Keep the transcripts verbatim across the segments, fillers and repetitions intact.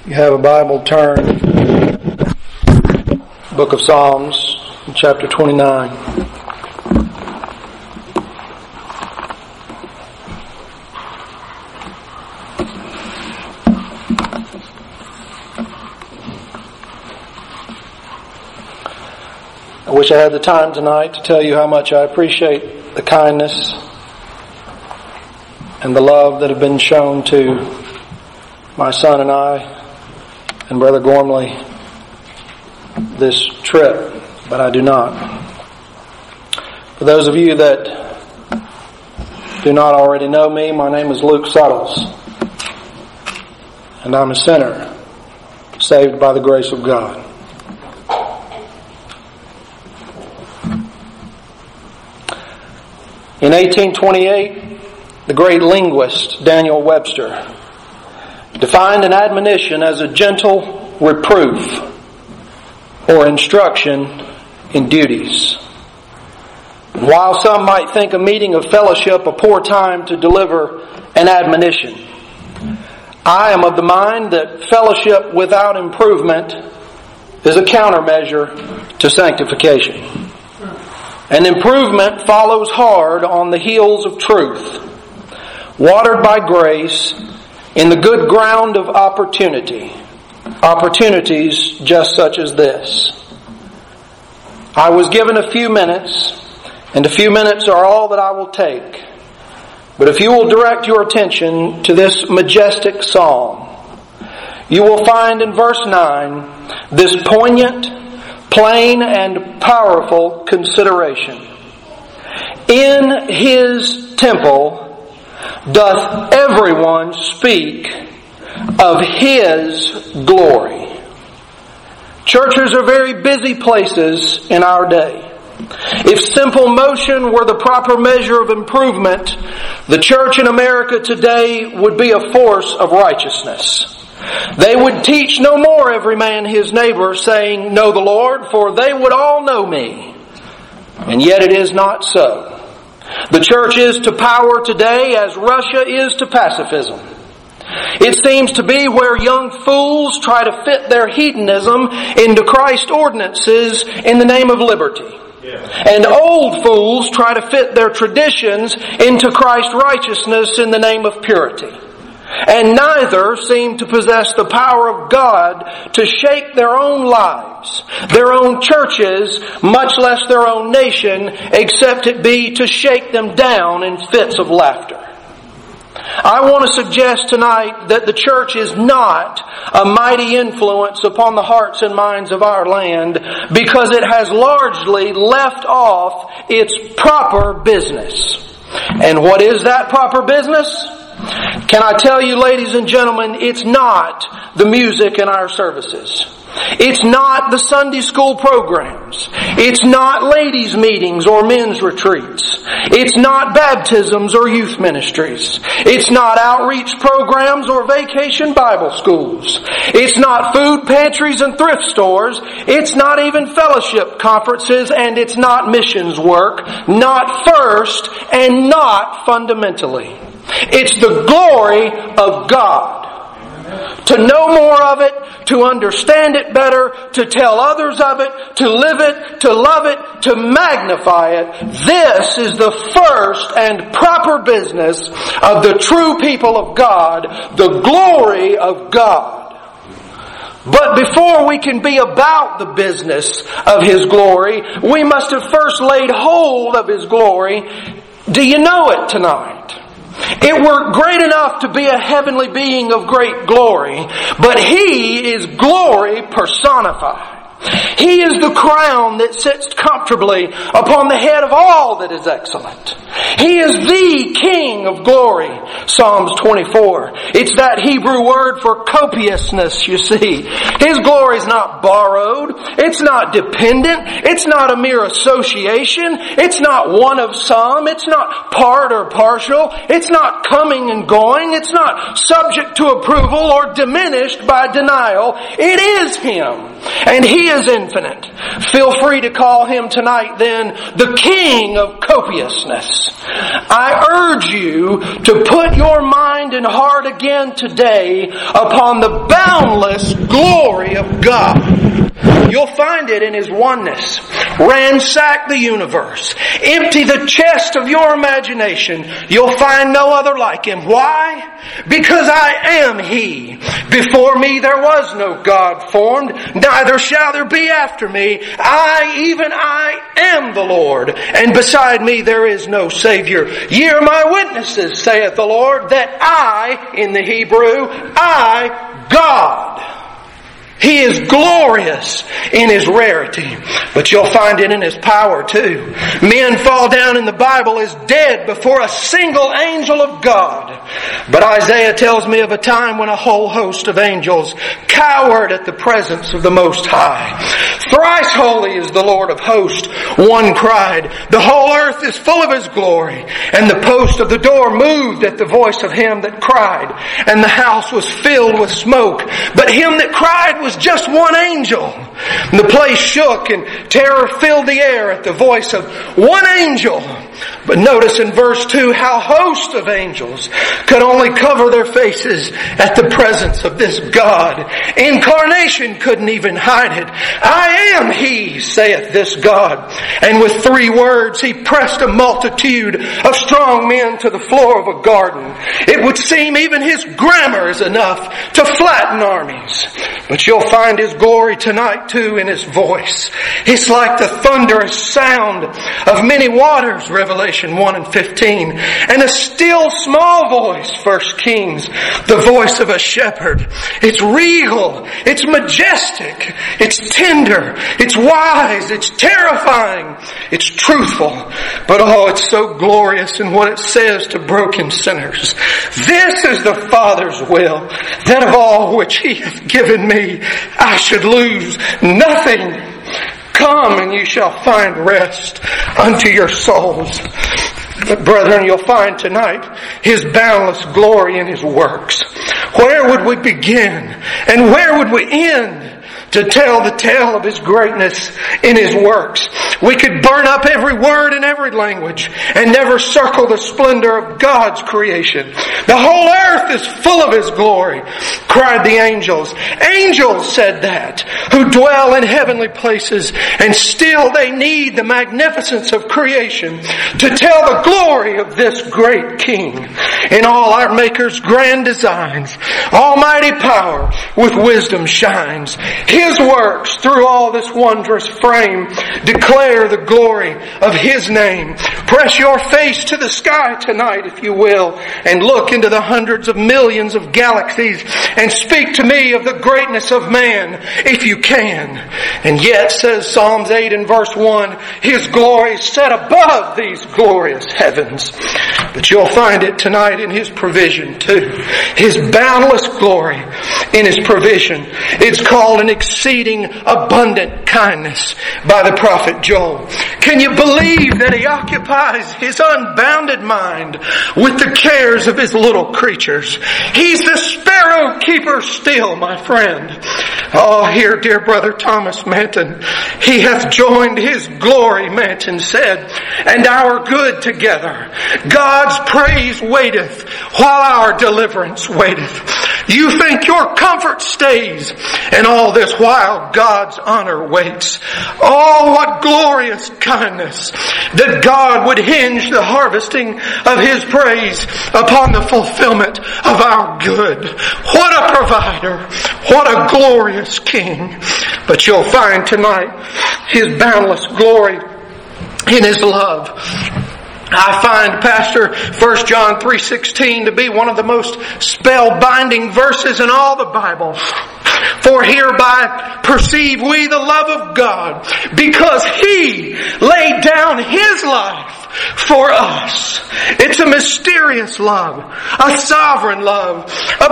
You have a Bible, turn Book of Psalms, chapter twenty-nine. I wish I had the time tonight to tell you how much I appreciate the kindness and the love that have been shown to my son and I and Brother Gormley this trip, but I do not. For those of you that do not already know me, my name is Luke Suttles, and I'm a sinner saved by the grace of God. In eighteen twenty-eight, the great linguist Daniel Webster defined an admonition as a gentle reproof or instruction in duties. And while some might think a meeting of fellowship a poor time to deliver an admonition, I am of the mind that fellowship without improvement is a countermeasure to sanctification. And improvement follows hard on the heels of truth, watered by grace in the good ground of opportunity. Opportunities just such as this. I was given a few minutes, and a few minutes are all that I will take. But if you will direct your attention to this majestic psalm, you will find in verse nine this poignant, plain, and powerful consideration. In His temple doth everyone speak of His glory. Churches are very busy places in our day. If simple motion were the proper measure of improvement, the church in America today would be a force of righteousness. They would teach no more every man his neighbor, saying, "Know the Lord, for they would all know me." And yet it is not so. The church is to power today as Russia is to pacifism. It seems to be where young fools try to fit their hedonism into Christ's ordinances in the name of liberty. Yeah. And old fools try to fit their traditions into Christ's righteousness in the name of purity. And neither seem to possess the power of God to shake their own lives, their own churches, much less their own nation, except it be to shake them down in fits of laughter. I want to suggest tonight that the church is not a mighty influence upon the hearts and minds of our land because it has largely left off its proper business. And what is that proper business? Can I tell you, ladies and gentlemen, it's not the music in our services. It's not the Sunday school programs. It's not ladies' meetings or men's retreats. It's not baptisms or youth ministries. It's not outreach programs or vacation Bible schools. It's not food pantries and thrift stores. It's not even fellowship conferences, and it's not missions work. Not first and not fundamentally. It's the glory of God. To know more of it, to understand it better, to tell others of it, to live it, to love it, to magnify it. This is the first and proper business of the true people of God, the glory of God. But before we can be about the business of His glory, we must have first laid hold of His glory. Do you know it tonight? It were great enough to be a heavenly being of great glory, but He is glory personified. He is the crown that sits comfortably upon the head of all that is excellent. He is the King of glory. Psalms twenty-four. It's that Hebrew word for copiousness, you see. His glory is not borrowed. It's not dependent. It's not a mere association. It's not one of some. It's not part or partial. It's not coming and going. It's not subject to approval or diminished by denial. It is Him. And He He is infinite. Feel free to call Him tonight then the King of copiousness. I urge you to put your mind and heart again today upon the boundless glory of God. You'll find it in His oneness. Ransack the universe. Empty the chest of your imagination. You'll find no other like Him. Why? Because I am He. Before me there was no God formed, neither shall there be after me. I, even I, am the Lord, and beside me there is no Savior. Ye are my witnesses, saith the Lord, that I, in the Hebrew, I, God. He is glorious in His rarity, but you'll find it in His power too. Men fall down in the Bible as dead before a single angel of God. But Isaiah tells me of a time when a whole host of angels cowered at the presence of the Most High. Thrice holy is the Lord of hosts. One cried, the whole earth is full of His glory. And the post of the door moved at the voice of him that cried. And the house was filled with smoke. But him that cried was just one angel. And the place shook and terror filled the air at the voice of one angel. But notice in verse two how hosts of angels could only cover their faces at the presence of this God. Incarnation couldn't even hide it. I am He, saith this God. And with three words He pressed a multitude of strong men to the floor of a garden. It would seem even His grammar is enough to flatten armies. But you'll find His glory tonight too in His voice. It's like the thunderous sound of many waters, Revelation one and fifteen. And a still small voice, First Kings, the voice of a shepherd. It's regal, it's majestic, it's tender, it's wise, it's terrifying, it's truthful. But oh, it's so glorious in what it says to broken sinners. This is the Father's will, that of all which He hath given me, I should lose nothing. Come and you shall find rest unto your souls. But brethren, you'll find tonight His boundless glory in His works. Where would we begin and where would we end to tell the tale of His greatness in His works? We could burn up every word in every language and never circle the splendor of God's creation. The whole earth is full of His glory, cried the angels. Angels said that, who dwell in heavenly places, and still they need the magnificence of creation to tell the glory of this great King. In all our Maker's grand designs, almighty power with wisdom shines. His works through all this wondrous frame declare the glory of His name. Press your face to the sky tonight, if you will, and look into the hundreds of millions of galaxies and speak to me of the greatness of man, if you can. And yet, says Psalms eight and verse one, His glory is set above these glorious heavens. But you'll find it tonight in His provision too. His boundless glory in His provision. It's called an exceeding abundant kindness by the prophet Joel. Can you believe that He occupies His unbounded mind with the cares of His little creatures? He's the sparrow keeper still, my friend. Oh, here, dear brother Thomas Manton, He hath joined His glory, Manton said, and our good together. God's praise waiteth while our deliverance waiteth. You think your comfort stays, and all this while God's honor waits. Oh, what glorious kindness that God would hinge the harvesting of His praise upon the fulfillment of our good. What a provider! What a glorious King! But you'll find tonight His boundless glory in His love. I find, Pastor, First John three sixteen to be one of the most spellbinding verses in all the Bible. For hereby perceive we the love of God, because He laid down His life for us. It's a mysterious love, a sovereign love, a precious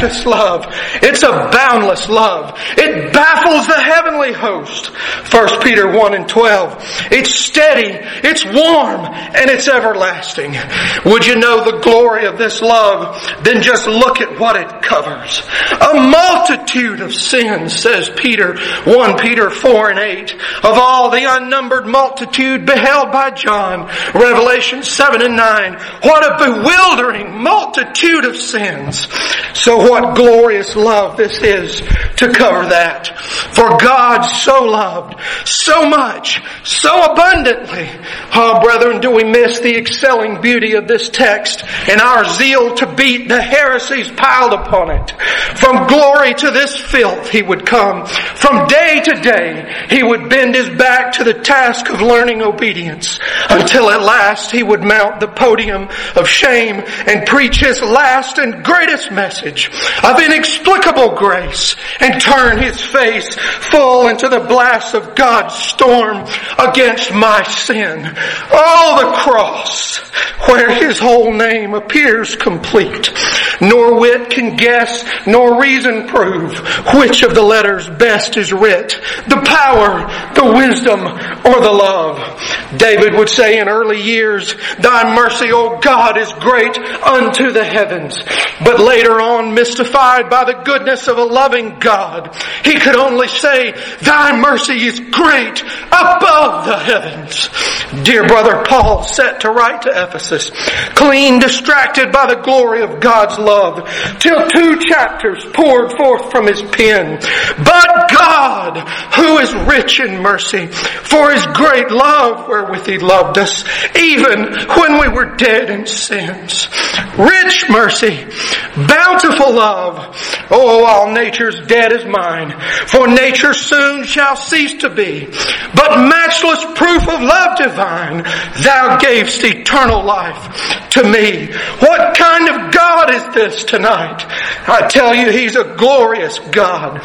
precious love. It's a boundless love. It baffles the heavenly host. First Peter one and twelve. It's steady, it's warm, and it's everlasting. Would you know the glory of this love? Then just look at what it covers. A multitude of sins, says Peter, First Peter four and eight, of all the unnumbered multitude beheld by John, Revelation seven and nine. What a bewildering multitude of sins. So what glorious love this is to cover that. For God so loved, so much, so abundantly. Oh, brethren, do we miss the excelling beauty of this text and our zeal to beat the heresies piled upon it? From glory to this filth he would come. From day to day he would bend his back to the task of learning obedience, until at last he would mount the podium of shame and preach his last and greatest message of inexplicable grace, and turn his face full into the blast of God's storm against my sin. Oh, the cross, where his whole name appears complete. Nor wit can guess, nor reason prove which of the letters best is writ, the power, the wisdom, or the love. David would say in early years, thy mercy, O God, is great unto the heavens. But later on, mystified by the goodness of a loving God, he could only say, thy mercy is great above the heavens. Dear brother Paul set to write to Ephesus, clean distracted by the glory of God's love, till two chapters poured forth from his pen. But God, who is rich in mercy, for his great love wherewith he loved us, even when we were dead in sins. Rich mercy, bountiful love. Oh, all nature's dead is mine, for nature soon shall cease to be. But matchless proof of love divine, thou gavest eternal life to me. What kind of God is this tonight? I tell you, he's a glorious God.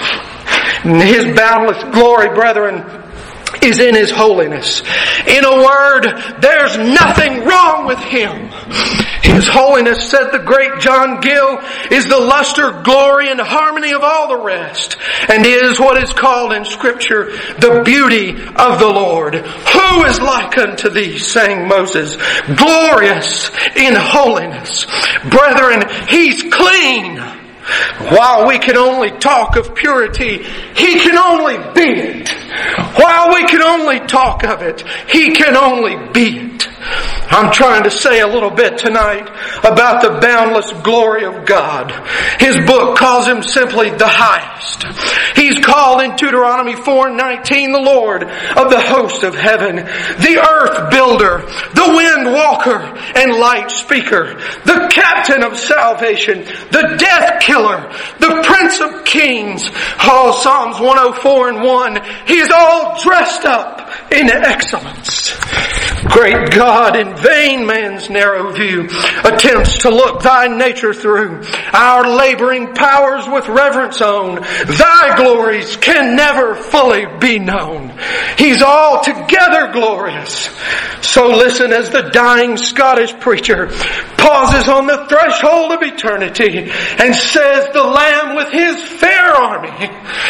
And his boundless glory, brethren, is in his holiness. In a word, there's nothing wrong with him. His holiness, said the great John Gill, is the luster, glory, and harmony of all the rest, and is what is called in Scripture the beauty of the Lord. Who is like unto thee, sang Moses, glorious in holiness. Brethren, he's clean. While we can only talk of purity, he can only be it. While we can only talk of it, he can only be it. I'm trying to say a little bit tonight about the boundless glory of God. His book calls him simply the highest. He's called in Deuteronomy four nineteen the Lord of the host of heaven, the earth builder, the wind walker and light speaker, the captain of salvation, the death killer, the prince of kings. Oh, Psalms one oh four and one, he's all dressed up in excellence. Great God, in vain man's narrow view attempts to look thy nature through. Our laboring powers with reverence own, thy glories can never fully be known. He's altogether glorious. So listen as the dying Scottish preacher pauses on the threshold of eternity and says, the Lamb with his fair army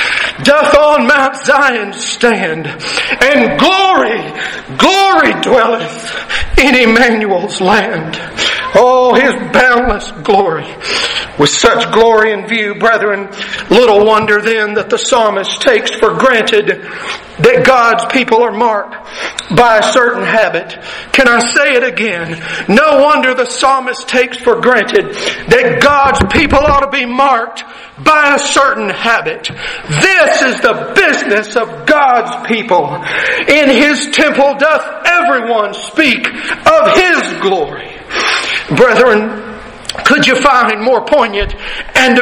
doth on Mount Zion stand, and glory, glory dwelleth in Emmanuel's land. Oh, his boundless glory. With such glory in view, brethren, little wonder then that the psalmist takes for granted that God's people are marked by a certain habit. Can I say it again? No wonder the psalmist takes for granted that God's people ought to be marked by a certain habit. This is the business of God's people. In his temple doth everyone speak of his glory. Brethren, could you find more poignant and,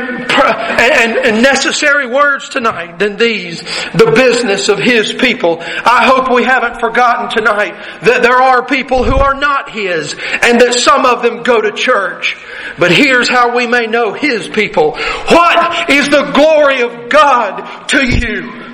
and, and necessary words tonight than these? The business of his people. I hope we haven't forgotten tonight that there are people who are not his, and that some of them go to church. But here's how we may know his people. What is the glory of God to you?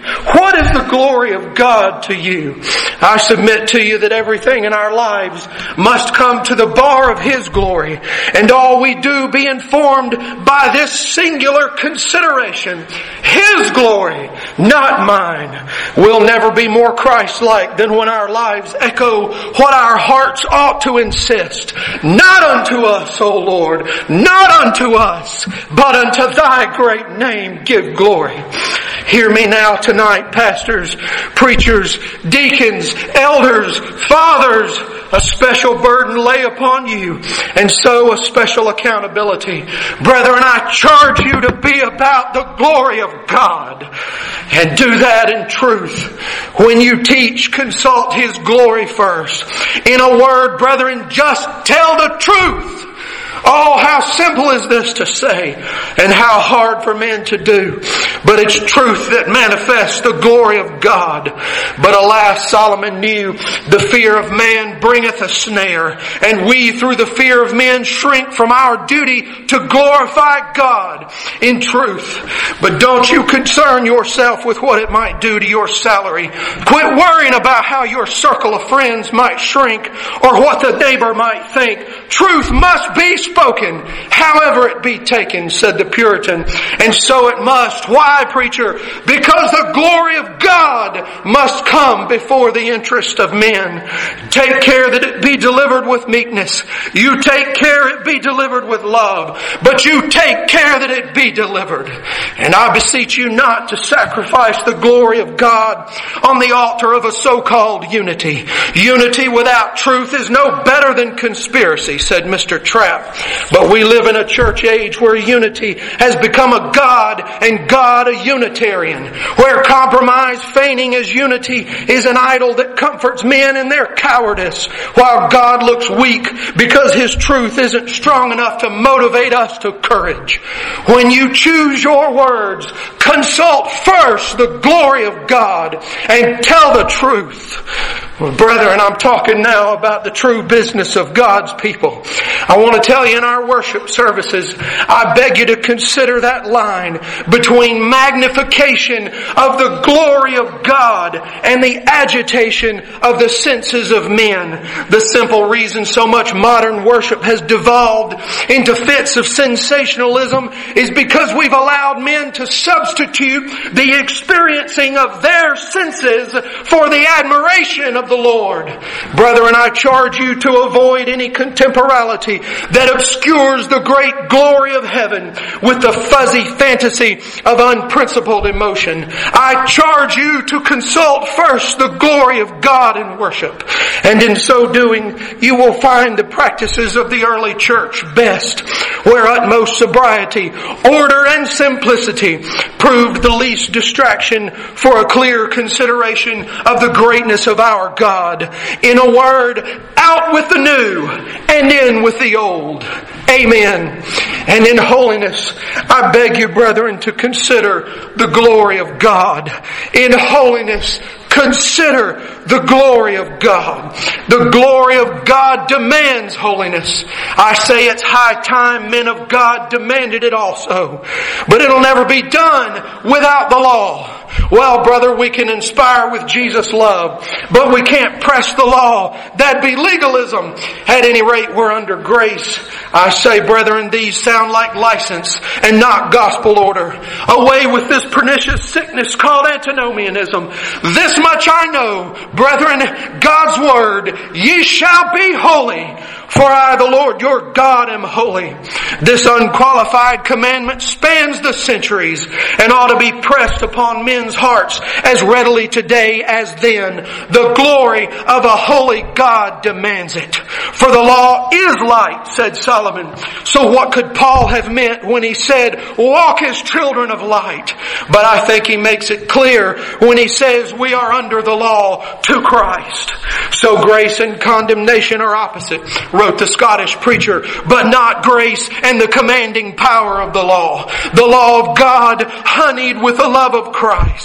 What is the glory of God to you? I submit to you that everything in our lives must come to the bar of His glory, and all we do be informed by this singular consideration: His glory, not mine. We'll never be more Christ-like than when our lives echo what our hearts ought to insist. Not unto us, O Lord, not unto us, but unto Thy great name give glory. Hear me now tonight, pastors, preachers, deacons, elders, fathers. A special burden lay upon you, and so a special accountability. Brethren, I charge you to be about the glory of God, and do that in truth. When you teach, consult His glory first. In a word, brethren, just tell the truth. Oh, how simple is this to say, and how hard for men to do. But it's truth that manifests the glory of God. But alas, Solomon knew the fear of man bringeth a snare, and we through the fear of men shrink from our duty to glorify God in truth. But don't you concern yourself with what it might do to your salary. Quit worrying about how your circle of friends might shrink, or what the neighbor might think. Truth must be spoken, however it be taken, said the Puritan. And so it must. Why, preacher? Because the glory of God must come before the interest of men. Take care that it be delivered with meekness. You take care it be delivered with love. But you take care that it be delivered. And I beseech you not to sacrifice the glory of God on the altar of a so-called unity. Unity without truth is no better than conspiracy, said Mister Trapp. But we live in a church age where unity has become a god and God a Unitarian, where compromise feigning as unity is an idol that comforts men in their cowardice, while God looks weak because His truth isn't strong enough to motivate us to courage. When you choose your words, consult first the glory of God and tell the truth. Well, brethren, I'm talking now about the true business of God's people. I want to tell you, in our worship services, I beg you to consider that line between magnification of the glory of God and the agitation of the senses of men. The simple reason so much modern worship has devolved into fits of sensationalism is because we've allowed men to substitute the experiencing of their senses for the admiration of the Lord. Brethren, I charge you to avoid any contemporality that obscures the great glory of heaven with the fuzzy fantasy of unprincipled emotion. I charge you to consult first the glory of God in worship. And in so doing, you will find the practices of the early church best, where utmost sobriety, order, and simplicity proved the least distraction for a clear consideration of the greatness of our God. In a word, out with the new and in with the old. Amen. And in holiness, I beg you, brethren, to consider the glory of God. In holiness, consider the glory of God. The glory of God demands holiness. I say it's high time men of God demanded it also. But it'll never be done without the law. Well, brother, we can inspire with Jesus' love, but we can't press the law. That'd be legalism. At any rate, we're under grace. I say, brethren, these sound like license and not gospel order. Away with this pernicious sickness called antinomianism. This much I know, brethren, God's word, ye shall be holy, for I, the Lord your God, am holy. This unqualified commandment spans the centuries and ought to be pressed upon men's hearts as readily today as then. The glory of a holy God demands it. For the law is light, said Solomon. So what could Paul have meant when he said, walk as children of light? But I think he makes it clear when he says we are under the law to Christ. So grace and condemnation are opposite, wrote the Scottish preacher, but not grace and the commanding power of the law. The law of God honeyed with the love of Christ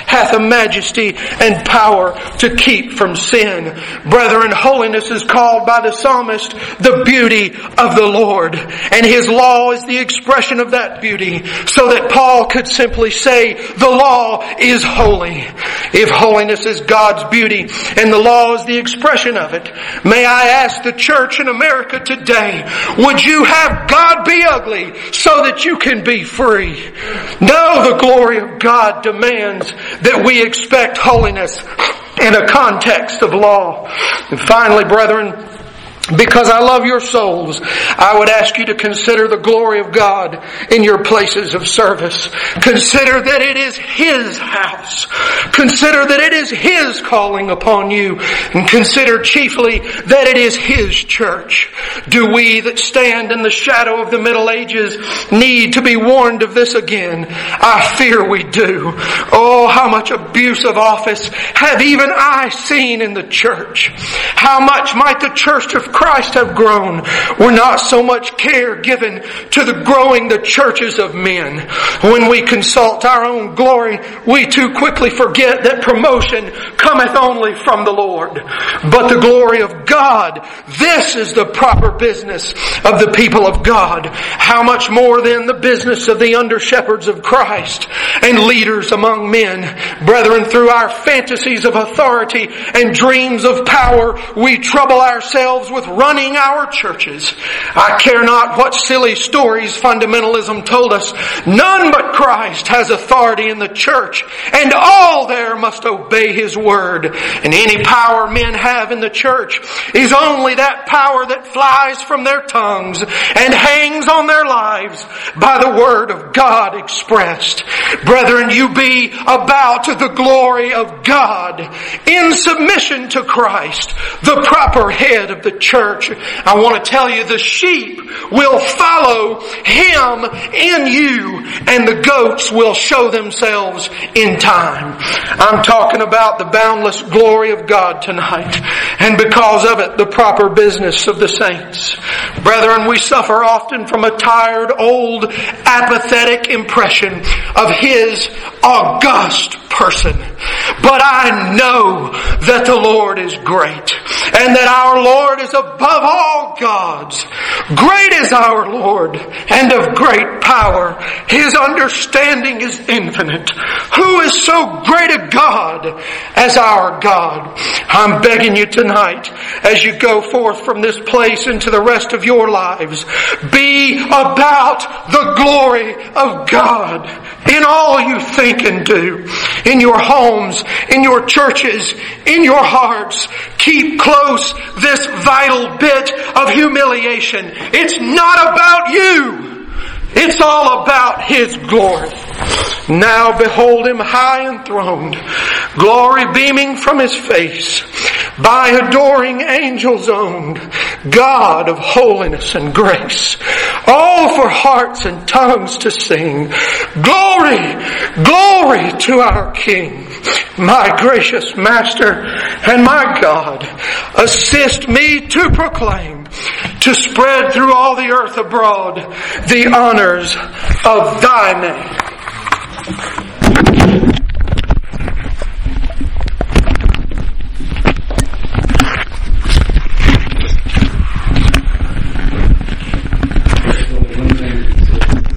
hath a majesty and power to keep from sin. Brethren, holiness is called by the psalmist the beauty of the Lord. And His law is the expression of that beauty, so that Paul could simply say, the law is holy. If holiness is God's beauty and the law is the expression of it, may I ask the church in America today, would you have God be ugly so that you can be free? No, the glory of God demands that we expect holiness in a context of law. And finally, brethren, because I love your souls, I would ask you to consider the glory of God in your places of service. Consider that it is His house. Consider that it is His calling upon you. And consider chiefly that it is His church. Do we that stand in the shadow of the Middle Ages need to be warned of this again? I fear we do. Oh, how much abuse of office have even I seen in the church. How much might the church of Christ have grown were not so much care given to the growing the churches of men. When we consult our own glory, we too quickly forget that promotion cometh only from the Lord. But the glory of God, this is the proper business of the people of God. How much more then the business of the under-shepherds of Christ and leaders among men. Brethren, through our fantasies of authority and dreams of power, we trouble ourselves with running our churches. I care not what silly stories fundamentalism told us. None but Christ has authority in the church, and all there must obey His word. And any power men have in the church is only that power that flies from their tongues and hangs on their lives by the word of God expressed. Brethren, you be about the glory of God in submission to Christ, the proper head of the church. I want to tell you, the sheep will follow Him in you, and the goats will show themselves in time. I'm talking about the boundless glory of God tonight, and because of it, the proper business of the saints. Brethren, we suffer often from a tired, old, apathetic impression of His august person. But I know that the Lord is great, and that our Lord is above all gods. Great is our Lord, and of great power. His understanding is infinite. Who is so great a God as our God? I'm begging you tonight, as you go forth from this place into the rest of your lives, be about the glory of God in all you think and do. In your homes, in your churches, in your hearts. Keep close this vital bit of humiliation. It's not about you. It's all about His glory. Now behold Him high enthroned, glory beaming from His face, by adoring angels owned, God of holiness and grace. All for hearts and tongues to sing, glory, glory to our King. My gracious Master and my God, assist me to proclaim, to spread through all the earth abroad the honors of Thy name.